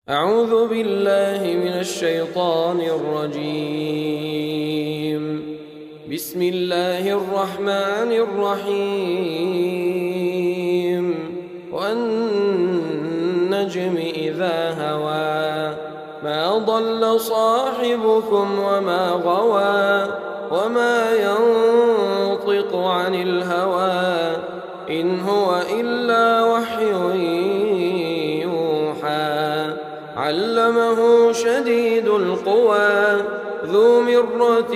أعوذ بالله من الشيطان الرجيم. بسم الله الرحمن الرحيم. والنجم إذا هوى ما ضل صاحبكم وما غوى وما ينطق عن الهوى إن هو إلا وحي يوحى علمه شديد القوى ذو مرة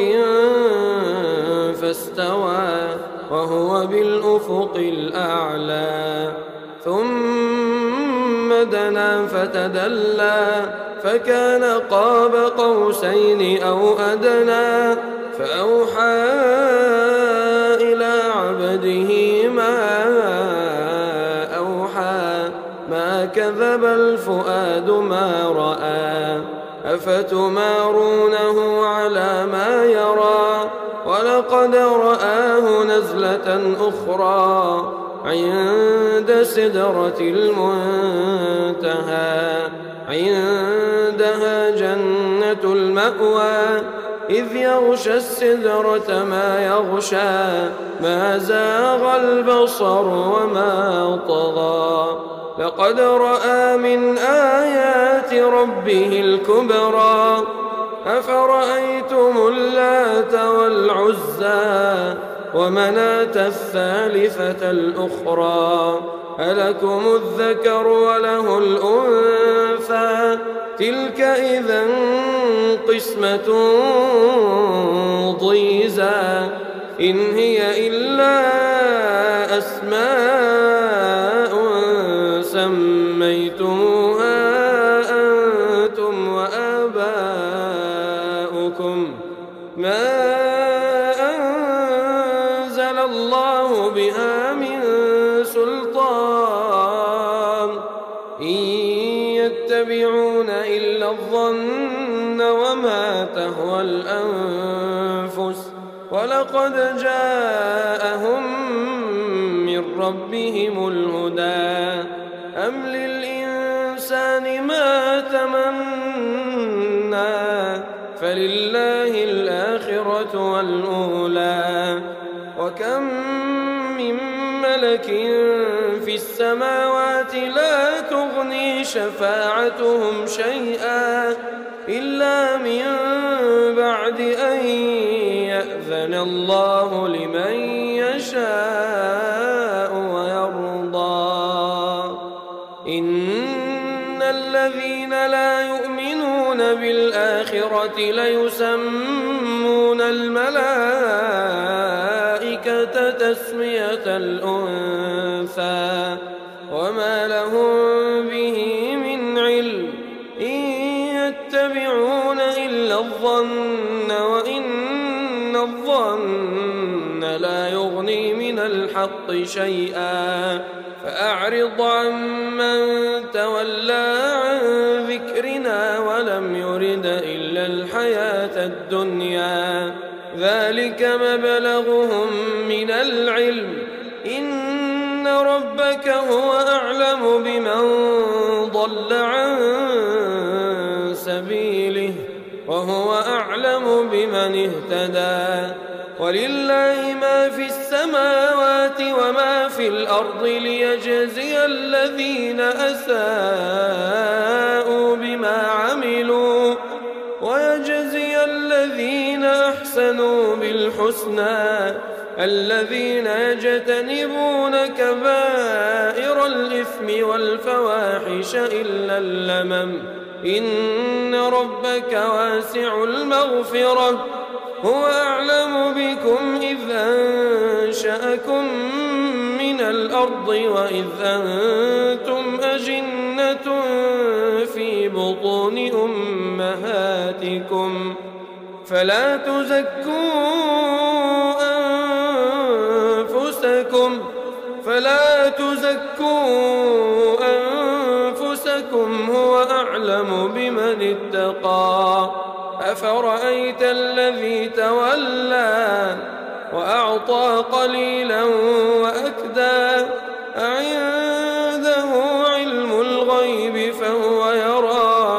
فاستوى وهو بالأفق الأعلى ثم دنا فتدلى فكان قاب قوسين أو أدنى فأوحى إلى عبده ما أوحى ما كذب الفؤاد ما رأى أفتمارونه على ما يرى ولقد رآه نزلة أخرى عند سدرة المنتهى عندها جنة المأوى إذ يغشى السدرة ما يغشى ما زاغ البصر وما طغى لقد رأى من آيات ربه الكبرى أفرأيتم اللات والعزى ومناة الثالثة الأخرى ألكم الذكر وله الأنثى تلك إذا قسمة ضيزى إن هي إلا أسماء سميتموها أنتم وآباؤكم ما أنزل الله بها من سلطان إن يتبعون إلا الظن وما تهوى الأنفس ولقد جاءهم من ربهم الهدى أم للإنسان ما تمنى فلله الآخرة والأولى وكم من ملك في السماوات لا تغني شفاعتهم شيئا إلا من بعد أن يأذن الله لمن يشاء ويرضى إن الذين لا يؤمنون بالآخرة ليسمون الملائكة تسمية الأنثى وما لهم به من علم إن يتبعون إلا الظن وإن الظن لا يغني من الحق شيئا فأعرض عمن تولى عن ذكرنا ولم يرد إلا الحياة الدنيا ذلك مبلغهم من العلم إن ربك هو أعلم بمن ضل عن سبيله وهو أعلم بمن اهتدى ولله ما في السماوات وما في الأرض ليجزي الذين أساءوا بما عملوا ويجزي الذين أحسنوا بالحسنى الذين يجتنبون كبائر الإثم والفواحش إلا اللمم إن ربك واسع المغفرة هو أعلم بكم إذ أنشأكم من الأرض وإذ أنتم أجنة في بطون أمهاتكم فلا تزكوا أنفسكم هو أعلم بمن اتقى أفرأيت الذي تولى وأعطى قليلا وأكدى أعنده علم الغيب فهو يرى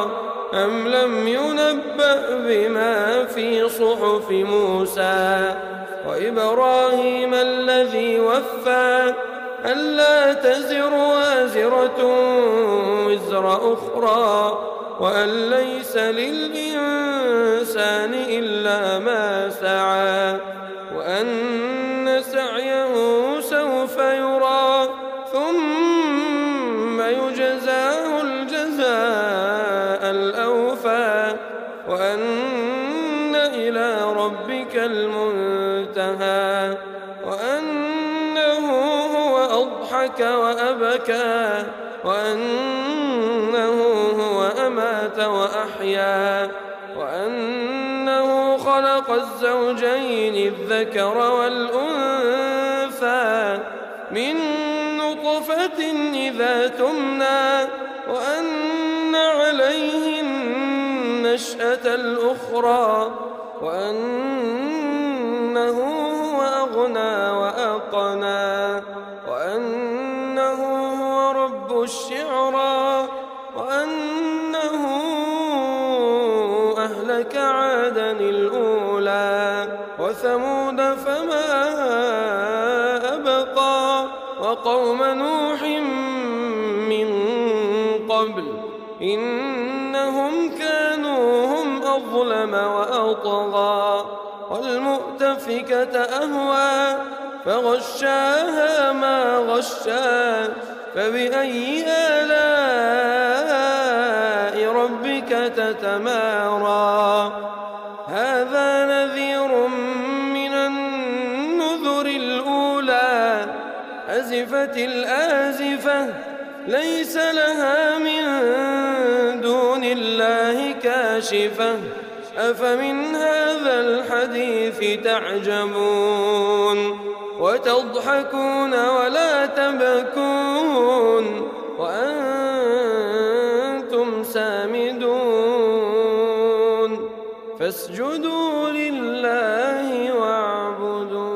بما في صحف موسى وإبراهيم الذي وفى ألا تزر وازرة وزر أخرى وأن ليس للإنسان إلا ما سعى وأن سعيه سوف يرى ثم يجزاه الجزاء الأوفى وأن إلى ربك المنتهى وأنه هو أضحك وأبكى وأنه هو أمات وأحيا وأنه خلق الزوجين الذكر والأنثى من نطفة إذا تمنى وأن عليه النشأة الأخرى وأنه هو أغنى وأقنى وأنه هو رب الشعرى وأنه أهلك عادا الأولى وثمود فما أبقى وقوم نوح من قبل إنهم كانوا هم أظلم وأطغى والمؤتفكة أهوى فغشاها ما غشا فبأي آلاء ربك تتمارى هذا نذير من النذر الأولى أزفت الآزفة ليس لها من دون الله كاشفة أفمن هذا الحديث تعجبون وتضحكون ولا تبكون وأنتم سامدون فاسجدوا لله واعبدوا